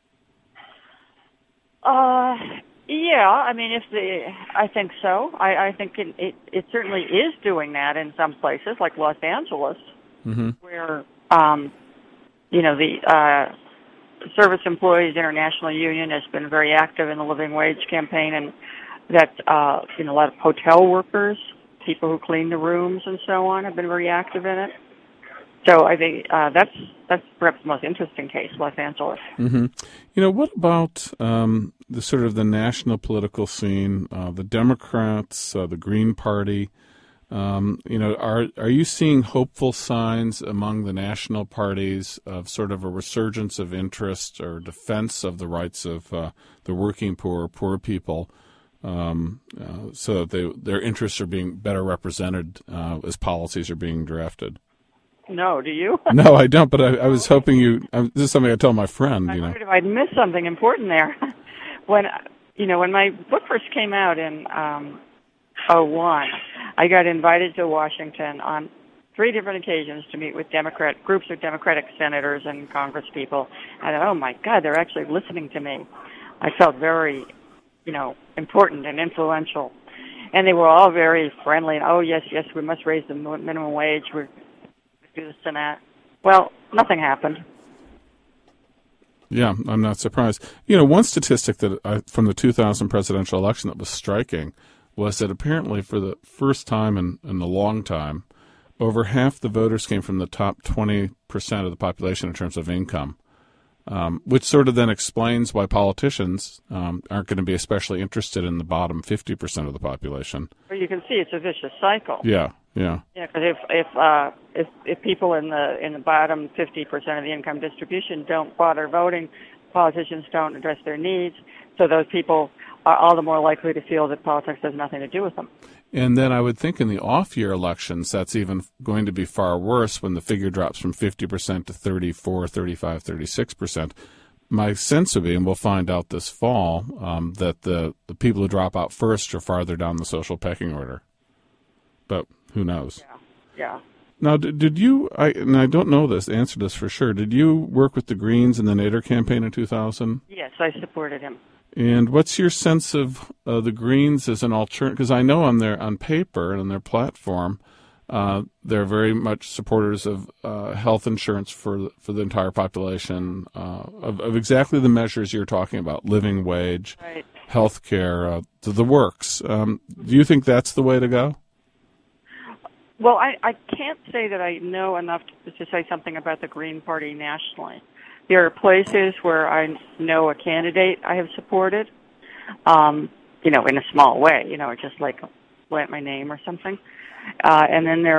Uh, yeah. I mean, if the, I think so. I, I think it, it it certainly is doing that in some places, like Los Angeles, mm-hmm. where um, you know the uh, Service Employees International Union has been very active in the living wage campaign, and that uh, you know a lot of hotel workers, people who clean the rooms and so on, have been very active in it. So I think uh, that's that's perhaps the most interesting case, Los Angeles. Mm-hmm. You know, what about um, the sort of the national political scene, uh, the Democrats, uh, the Green Party? Um, you know, are are you seeing hopeful signs among the national parties of sort of a resurgence of interest or defense of the rights of uh, the working poor, poor people? Um, uh, so that they, their interests are being better represented uh, as policies are being drafted. No, do you? No, I don't. But I, I was hoping you. I, this is something I told my friend. I you know, wondered if I'd missed something important there. when you know, when my book first came out in um, oh one, I got invited to Washington on three different occasions to meet with Democrat groups of Democratic senators and Congresspeople. And oh my God, they're actually listening to me. I felt very, you know, important and influential. And they were all very friendly. And, oh, yes, yes, we must raise the minimum wage. We're going to do this and that. Well, nothing happened. Yeah, I'm not surprised. You know, one statistic that I, from the two thousand presidential election that was striking was that apparently for the first time in, in a long time, over half the voters came from the top twenty percent of the population in terms of income. Um, which sort of then explains why politicians um, aren't going to be especially interested in the bottom fifty percent of the population. Well, you can see it's a vicious cycle. Yeah, yeah. Yeah, because if if, uh, if if people in the in the bottom fifty percent of the income distribution don't bother voting, politicians don't address their needs, so those people are all the more likely to feel that politics has nothing to do with them. And then I would think in the off-year elections, that's even going to be far worse when the figure drops from fifty percent to thirty-four, thirty-five, thirty-six percent. My sense would be, and we'll find out this fall, um, that the, the people who drop out first are farther down the social pecking order. But who knows? Yeah, yeah. Now, did, did you, I, and I don't know this, answer this for sure, did you work with the Greens in the Nader campaign in two thousand? Yes, I supported him. And what's your sense of uh, the Greens as an alternative? Because I know on their on paper and on their platform, uh, they're very much supporters of uh, health insurance for for the entire population, uh, of, of exactly the measures you're talking about: living wage, right. health care, uh, the, the works. Um, do you think that's the way to go? Well, I, I can't say that I know enough to, to say something about the Green Party nationally. There are places where I know a candidate I have supported, um, you know, in a small way, you know, just like plant my name or something. Uh, and then there are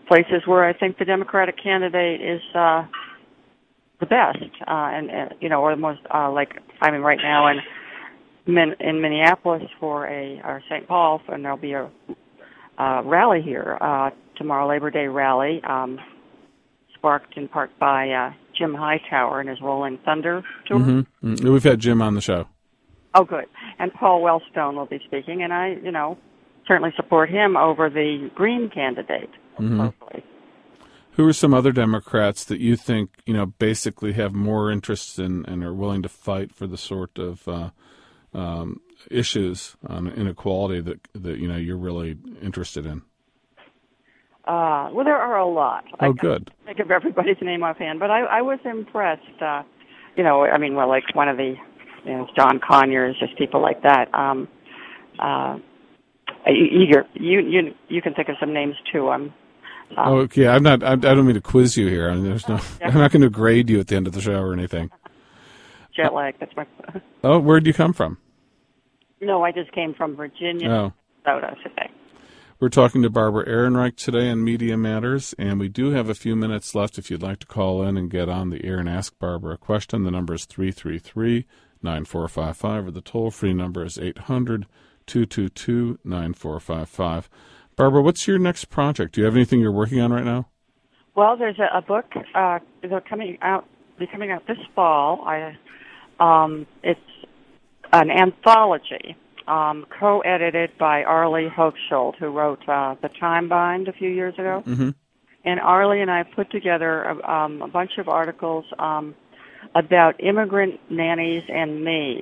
places where I think the Democratic candidate is uh, the best, uh, and, and you know, or the most uh, like I mean, right now in Min- in Minneapolis for a or Saint Paul, and there'll be a uh, rally here uh, tomorrow, Labor Day rally, um, sparked in part by uh, Jim Hightower and his Rolling Thunder tour. Mm-hmm. Mm-hmm. We've had Jim on the show. Oh, good. And Paul Wellstone will be speaking, and I, you know, certainly support him over the Green candidate. Mm-hmm. Who are some other Democrats that you think, you know, basically have more interest in and are willing to fight for the sort of uh, um, issues on inequality that, that, you know, you're really interested in? Uh, well, there are a lot. Oh, I good. can't think of everybody's name offhand, but I, I was impressed. Uh, you know, I mean, well, like one of the, you know, John Conyers, just people like that. Um, uh, eager. You you you can think of some names too. I'm. Um, oh, okay. I'm not. I, I don't mean to quiz you here. I mean, there's no. Yeah. I'm not going to grade you at the end of the show or anything. Jet lag. That's my. Oh, where'd you come from? No, I just came from Virginia, oh. Minnesota today. We're talking to Barbara Ehrenreich today on Media Matters, and we do have a few minutes left if you'd like to call in and get on the air and ask Barbara a question. The number is three three three, nine four five five, or the toll-free number is eight hundred, two two two, nine four five five. Barbara, what's your next project? Do you have anything you're working on right now? Well, there's a, a book uh, they're coming out, be coming out this fall. I, um, it's an anthology. Um, co-edited by Arlie Hochschild, who wrote uh, The Time Bind a few years ago. Mm-hmm. And Arlie and I put together a, um, a bunch of articles um, about immigrant nannies and maids.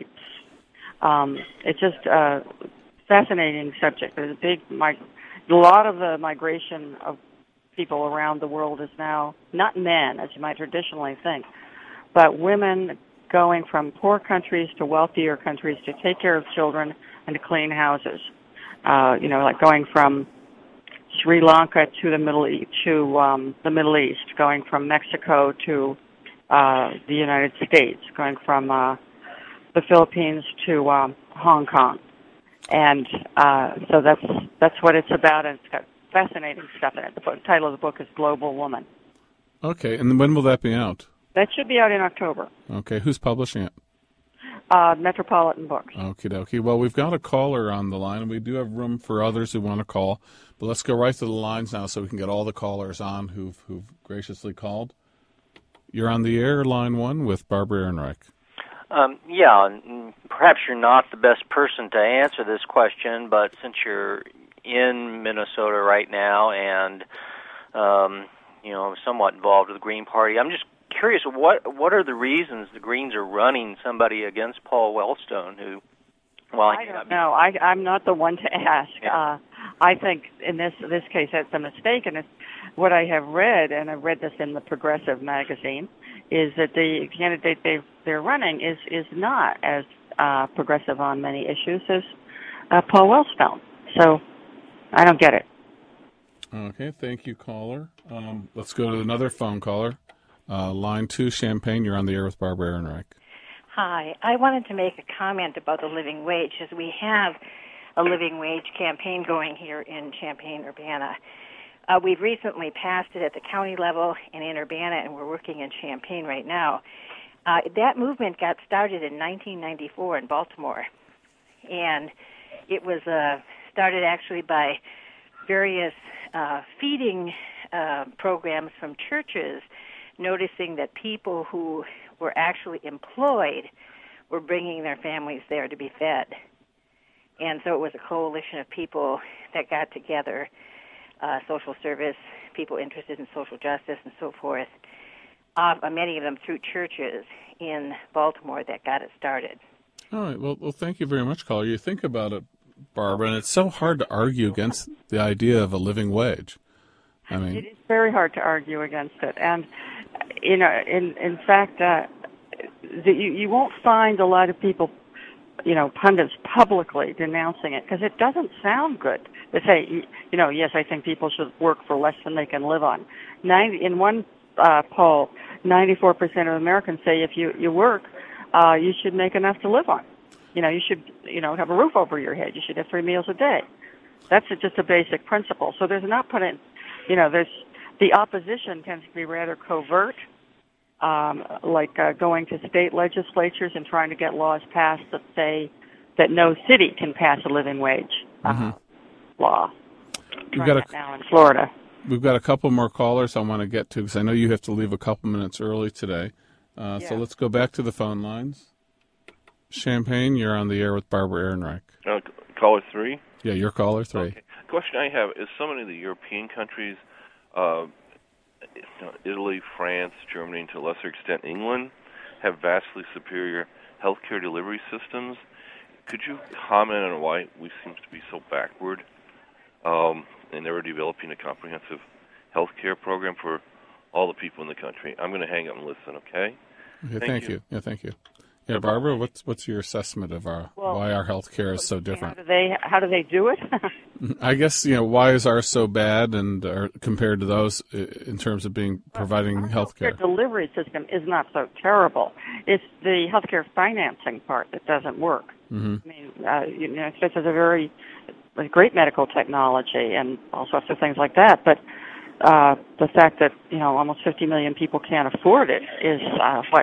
Um, it's just a fascinating subject. There's a big, mig- a lot of the migration of people around the world is now not men, as you might traditionally think, but women going from poor countries to wealthier countries to take care of children and to clean houses. Uh, you know, like going from Sri Lanka to the Middle East, to um, the Middle East, going from Mexico to uh, the United States, going from uh, the Philippines to um, Hong Kong, and uh, so that's that's what it's about, and it's got fascinating stuff in it. The book, title of the book is Global Woman. Okay, and when will that be out? That should be out in October. Okay, who's publishing it? Uh, Metropolitan Books. Okie dokie. Well, we've got a caller on the line, and we do have room for others who want to call. But let's go right to the lines now so we can get all the callers on who've, who've graciously called. You're on the air, line one, with Barbara Ehrenreich. Um, yeah, and perhaps you're not the best person to answer this question, but since you're in Minnesota right now and, um, you know, somewhat involved with the Green Party, I'm just curious, what what are the reasons the Greens are running somebody against Paul Wellstone, who, well, I don't know. I, I'm not the one to ask. Yeah. Uh, I think in this this case that's a mistake, and it's what I have read, and I've read this in the Progressive magazine, is that the candidate they they're running is is not as uh, progressive on many issues as uh, Paul Wellstone. So I don't get it. Okay, thank you, caller. Um, let's go to another phone caller. Uh, line two, Champaign, you're on the air with Barbara Ehrenreich. Hi. I wanted to make a comment about the living wage, as we have a living wage campaign going here in Champaign-Urbana. Uh, we've recently passed it at the county level and in Urbana, and we're working in Champaign right now. Uh, that movement got started in nineteen ninety-four in Baltimore, and it was uh, started actually by various uh, feeding uh, programs from churches, noticing that people who were actually employed were bringing their families there to be fed. And so it was a coalition of people that got together, uh, social service, people interested in social justice and so forth, uh, many of them through churches in Baltimore that got it started. All right. Well, well, thank you very much, caller. You think about it, Barbara, and it's so hard to argue against the idea of a living wage. I mean, it is very hard to argue against it, and you know, in in fact, uh, the, you you won't find a lot of people, you know, pundits publicly denouncing it because it doesn't sound good. They say, you know, yes, I think people should work for less than they can live on. Ninety in one uh, poll, ninety-four percent of Americans say if you you work, uh, you should make enough to live on. You know, you should you know have a roof over your head. You should have three meals a day. That's a, just a basic principle. So there's not put in. You know, there's the opposition tends to be rather covert, um, like uh, going to state legislatures and trying to get laws passed that say that no city can pass a living wage uh, mm-hmm. law. We've got a, now in Florida. We've got a couple more callers I want to get to because I know you have to leave a couple minutes early today. Uh, yeah. So let's go back to the phone lines. Champagne, you're on the air with Barbara Ehrenreich. Uh, caller three? Yeah, you're caller three. Okay. The question I have is so many of the European countries, uh, Italy, France, Germany, and to a lesser extent England, have vastly superior healthcare delivery systems. Could you comment on why we seem to be so backward um, and never developing a comprehensive healthcare program for all the people in the country? I'm going to hang up and listen, okay? Okay, thank, thank you. you. Yeah, thank you. Yeah, Barbara, what's what's your assessment of our well, why our healthcare is so different? How do they how do they do it? I guess you know why is ours so bad and uh, compared to those in terms of being providing our healthcare. Healthcare delivery system is not so terrible. It's the healthcare financing part that doesn't work. Mm-hmm. I mean, uh, the United States has a very a great medical technology and all sorts of things like that, but uh, the fact that you know almost fifty million people can't afford it is uh, what.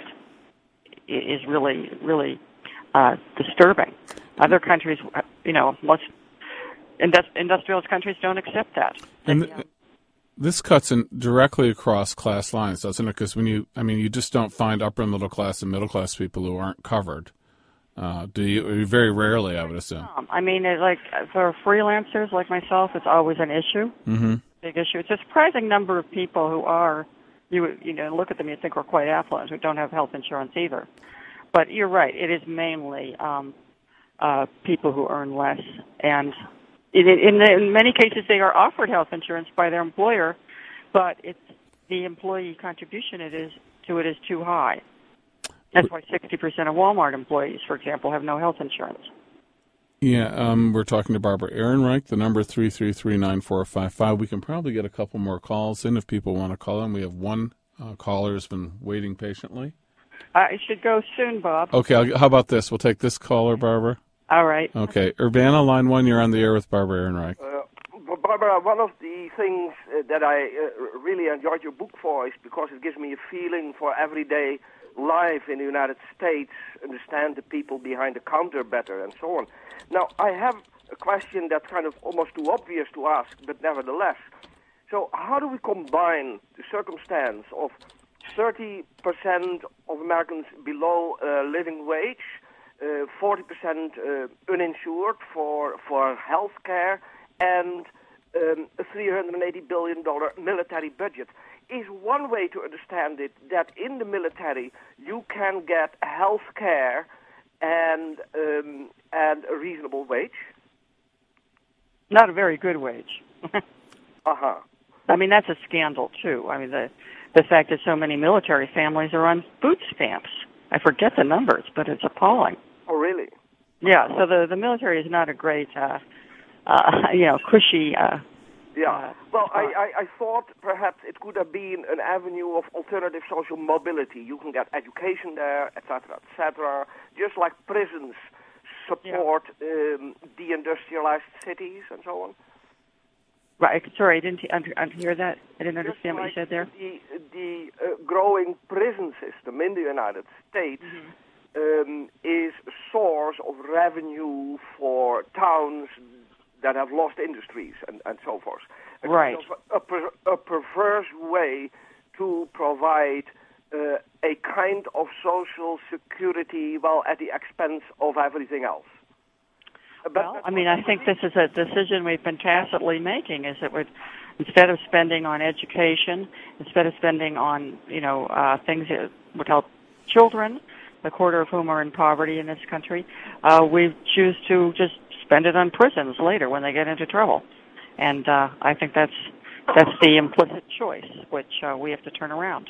is really, really uh, disturbing. Other countries, you know, most industri- industrialist countries don't accept that. And th- this cuts in directly across class lines, doesn't it? Because when you, I mean, you just don't find upper middle class and middle class people who aren't covered. Uh, do you? Very rarely, I would assume. I mean, it, like for freelancers like myself, it's always an issue, mm-hmm. big issue. It's a surprising number of people who are. You you know look at them, you think we're quite affluent, who don't have health insurance either. But you're right; it is mainly um, uh, people who earn less, and in, in, in many cases they are offered health insurance by their employer, but it's the employee contribution it is to it is too high. That's why sixty percent of Walmart employees, for example, have no health insurance. Yeah, um, we're talking to Barbara Ehrenreich. The number three three three nine four five five. We can probably get a couple more calls in if people want to call in. We have one uh, caller who's been waiting patiently. Uh, it should go soon, Bob. Okay, I'll, how about this? We'll take this caller, Barbara. All right. Okay, Urbana, line one, you're on the air with Barbara Ehrenreich. Uh, Barbara, one of the things uh, that I uh, really enjoyed your book for is because it gives me a feeling for everyday life in the United States, understand the people behind the counter better, and so on. Now, I have a question that's kind of almost too obvious to ask, but nevertheless. So how do we combine the circumstance of thirty percent of Americans below uh, living wage, uh, forty percent uh, uninsured for, for health care, and um, a three hundred eighty billion dollars military budget? Is one way to understand it that in the military you can get health care and um, and a reasonable wage? Not a very good wage. uh-huh. I mean, that's a scandal, too. I mean, the the fact that so many military families are on food stamps. I forget the numbers, but it's appalling. Oh, really? Yeah, so the, the military is not a great, uh, uh, you know, cushy... Uh, Yeah, uh, well, I, I, I thought perhaps it could have been an avenue of alternative social mobility. You can get education there, et cetera, et cetera, just like prisons support yeah. um, deindustrialized cities and so on. Right, sorry, I didn't under, under hear that. I didn't just understand like what you said there. The, the uh, growing prison system in the United States mm-hmm. um, is a source of revenue for towns that have lost industries and, and so forth. A right. Kind of a, per, a perverse way to provide uh, a kind of social security, well, at the expense of everything else. But well, I mean, I think this is a decision we've been tacitly making, is that we're, instead of spending on education, instead of spending on, you know, uh, things that would help children, a quarter of whom are in poverty in this country, uh, we choose to just spend it on prisons later when they get into trouble. And uh, I think that's that's the implicit choice, which uh, we have to turn around.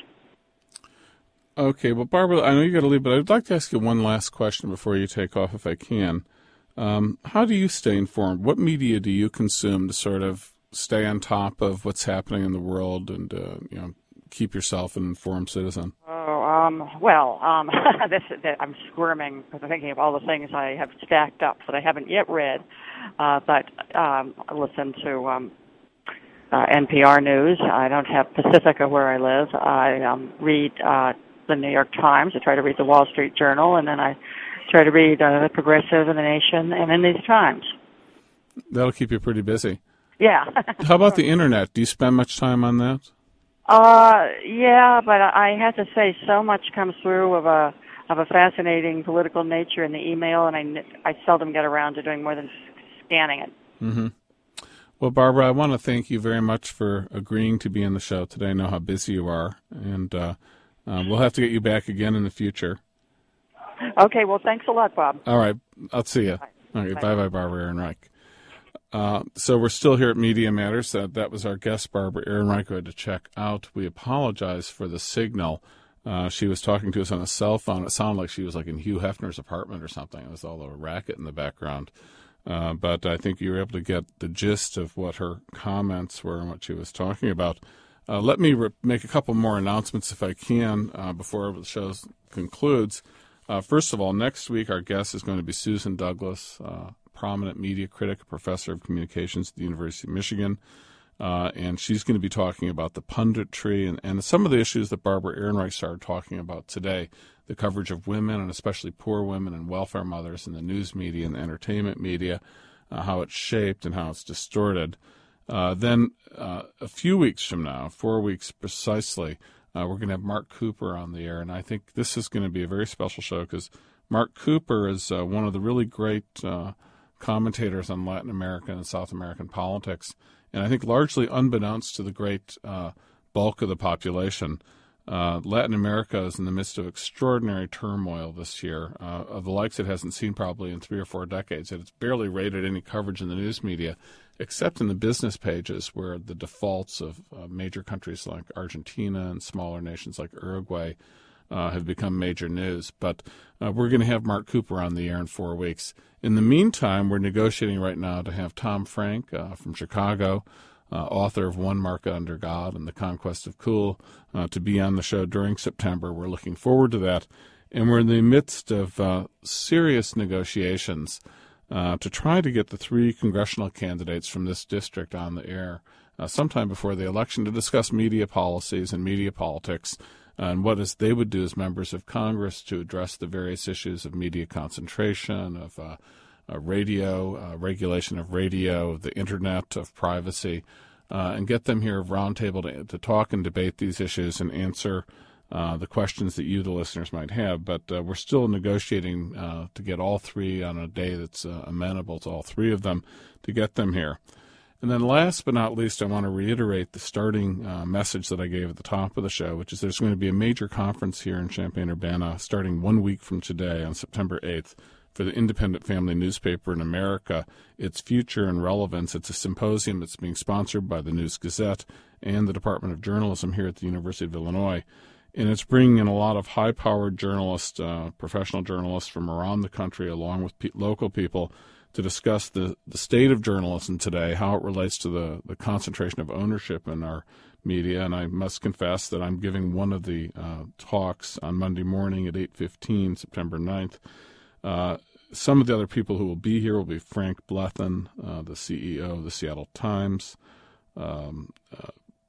Okay, well, Barbara, I know you got to leave, but I'd like to ask you one last question before you take off, if I can. Um, how do you stay informed? What media do you consume to sort of stay on top of what's happening in the world and uh, you know keep yourself an informed citizen? Oh, um, well, um, this, this, I'm squirming because I'm thinking of all the things I have stacked up that I haven't yet read. Uh, but um, I listen to um, uh, N P R News. I don't have Pacifica where I live. I um, read uh, the New York Times. I try to read the Wall Street Journal, and then I try to read uh, the Progressive and the Nation, and in these times. That'll keep you pretty busy. Yeah. How about the Internet? Do you spend much time on that? Uh, yeah, but I have to say, so much comes through of a of a fascinating political nature in the email, and I, I seldom get around to doing more than scanning it. Mm-hmm. Well, Barbara, I want to thank you very much for agreeing to be in the show today. I know how busy you are, and uh, uh, we'll have to get you back again in the future. Okay, well, thanks a lot, Bob. All right, I'll see you. Bye. All right, bye-bye, Barbara Ehrenreich. Uh, so we're still here at Media Matters. Uh, that was our guest, Barbara Ehrenreich, who had to check out. We apologize for the signal. Uh, she was talking to us on a cell phone. It sounded like she was like in Hugh Hefner's apartment or something. It was all a racket in the background. Uh, but I think you were able to get the gist of what her comments were and what she was talking about. Uh, let me re- make a couple more announcements, if I can, uh, before the show concludes. Uh, first of all, next week our guest is going to be Susan Douglas, uh, prominent media critic, professor of communications at the University of Michigan. Uh, and she's going to be talking about the punditry and, and some of the issues that Barbara Ehrenreich started talking about today, the coverage of women and especially poor women and welfare mothers in the news media and the entertainment media, uh, how it's shaped and how it's distorted. Uh, then uh, a few weeks from now, four weeks precisely, uh, we're going to have Mark Cooper on the air. And I think this is going to be a very special show because Mark Cooper is uh, one of the really great uh, commentators on Latin American and South American politics. And I think largely unbeknownst to the great uh, bulk of the population, uh, Latin America is in the midst of extraordinary turmoil this year, uh, of the likes it hasn't seen probably in three or four decades. And it's barely rated any coverage in the news media, except in the business pages where the defaults of uh, major countries like Argentina and smaller nations like Uruguay uh, have become major news. But uh, we're going to have Mark Cooper on the air in four weeks. In the meantime, we're negotiating right now to have Tom Frank uh, from Chicago, uh, author of One Market Under God and The Conquest of Cool, uh, to be on the show during September. We're looking forward to that. And we're in the midst of uh, serious negotiations uh, to try to get the three congressional candidates from this district on the air uh, sometime before the election to discuss media policies and media politics and what is they would do as members of Congress to address the various issues of media concentration, of uh, uh, radio, uh, regulation of radio, of the Internet, of privacy, uh, and get them here roundtable to, to talk and debate these issues and answer uh, the questions that you, the listeners, might have. But uh, we're still negotiating uh, to get all three on a day that's uh, amenable to all three of them to get them here. And then last but not least, I want to reiterate the starting uh, message that I gave at the top of the show, which is there's going to be a major conference here in Champaign-Urbana starting one week from today on September eighth for the independent family newspaper in America, its future and relevance. It's a symposium that's being sponsored by the News-Gazette and the Department of Journalism here at the University of Illinois. And it's bringing in a lot of high-powered journalists, uh, professional journalists from around the country, along with pe- local people, to discuss the, the state of journalism today, how it relates to the, the concentration of ownership in our media. And I must confess that I'm giving one of the uh, talks on Monday morning at eight fifteen, September ninth. Uh, some of the other people who will be here will be Frank Blethen, uh, the C E O of the Seattle Times, um, uh,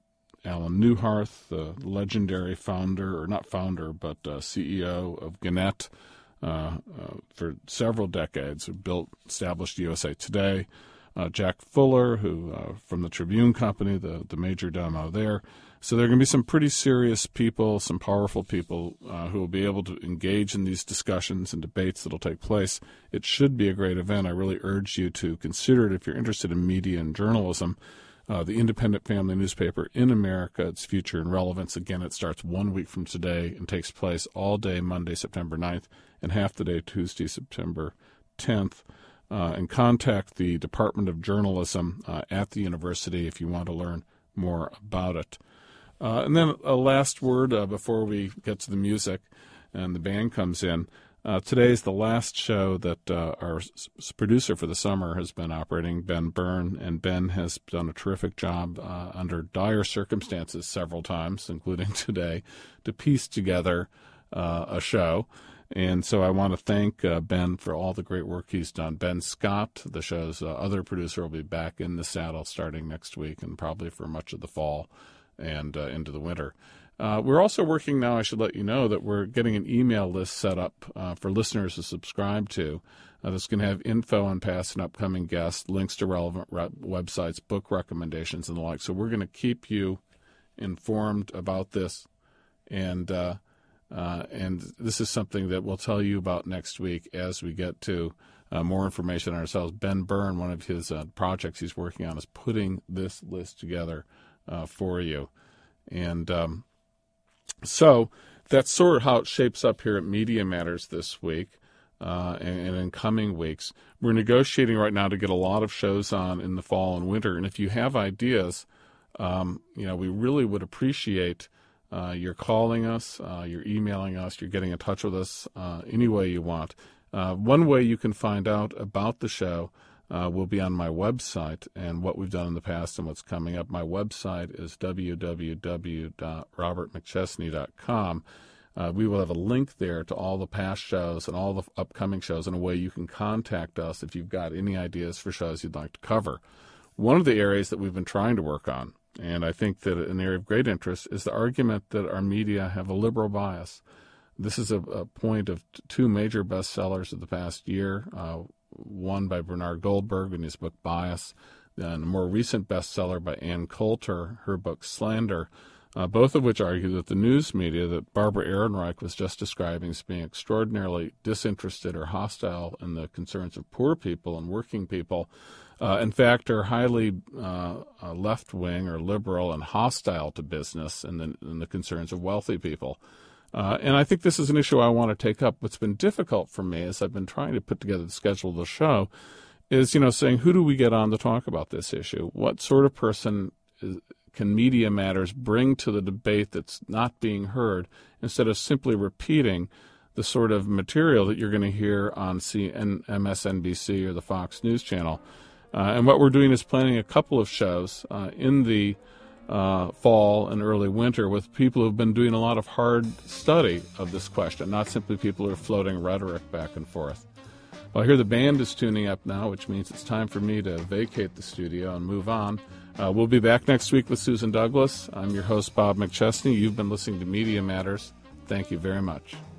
Alan Newharth, the legendary founder, or not founder, but uh, C E O of Gannett, Uh, uh, for several decades, who built, established U S A Today. Uh, Jack Fuller, who uh, from the Tribune Company, the, the major demo there. So there are going to be some pretty serious people, some powerful people uh, who will be able to engage in these discussions and debates that will take place. It should be a great event. I really urge you to consider it if you're interested in media and journalism. Uh, the independent family newspaper in America, its future and relevance. Again, it starts one week from today and takes place all day Monday, September ninth, and half the day Tuesday, September tenth. Uh, and contact the Department of Journalism uh, at the university if you want to learn more about it. Uh, and then a last word uh, before we get to the music and the band comes in. Uh, today is the last show that uh, our s- producer for the summer has been operating, Ben Byrne, and Ben has done a terrific job uh, under dire circumstances several times, including today, to piece together uh, a show. And so I want to thank uh, Ben for all the great work he's done. Ben Scott, the show's uh, other producer, will be back in the saddle starting next week and probably for much of the fall and uh, into the winter. Uh, we're also working now, I should let you know, that we're getting an email list set up uh, for listeners to subscribe to. Uh, that's going to have info on past and upcoming guests, links to relevant re- websites, book recommendations, and the like. So we're going to keep you informed about this. And uh, uh, and this is something that we'll tell you about next week as we get to uh, more information on ourselves. Ben Byrne, one of his uh, projects he's working on, is putting this list together uh, for you. And um, so that's sort of how it shapes up here at Media Matters this week uh, and, and in coming weeks. We're negotiating right now to get a lot of shows on in the fall and winter. And if you have ideas, um, you know, we really would appreciate Uh, you're calling us, uh, you're emailing us, you're getting in touch with us uh, any way you want. Uh, one way you can find out about the show uh, will be on my website and what we've done in the past and what's coming up. My website is w w w dot robert mcchesney dot com. Uh, we will have a link there to all the past shows and all the upcoming shows and a way you can contact us if you've got any ideas for shows you'd like to cover. One of the areas that we've been trying to work on, and I think that an area of great interest, is the argument that our media have a liberal bias. This is a, a point of t- two major bestsellers of the past year, uh, one by Bernard Goldberg in his book Bias, and a more recent bestseller by Ann Coulter, her book Slander, uh, both of which argue that the news media that Barbara Ehrenreich was just describing as being extraordinarily disinterested or hostile in the concerns of poor people and working people, Uh, in fact, are highly uh, uh, left-wing or liberal and hostile to business and the, and the concerns of wealthy people. Uh, and I think this is an issue I want to take up. What's been difficult for me as I've been trying to put together the schedule of the show is, you know, saying, who do we get on to talk about this issue? What sort of person is, can Media Matters bring to the debate that's not being heard instead of simply repeating the sort of material that you're going to hear on C N, M S N B C or the Fox News Channel? Uh, and what we're doing is planning a couple of shows uh, in the uh, fall and early winter with people who have been doing a lot of hard study of this question, not simply people who are floating rhetoric back and forth. Well, I hear the band is tuning up now, which means it's time for me to vacate the studio and move on. Uh, we'll be back next week with Susan Douglas. I'm your host, Bob McChesney. You've been listening to Media Matters. Thank you very much.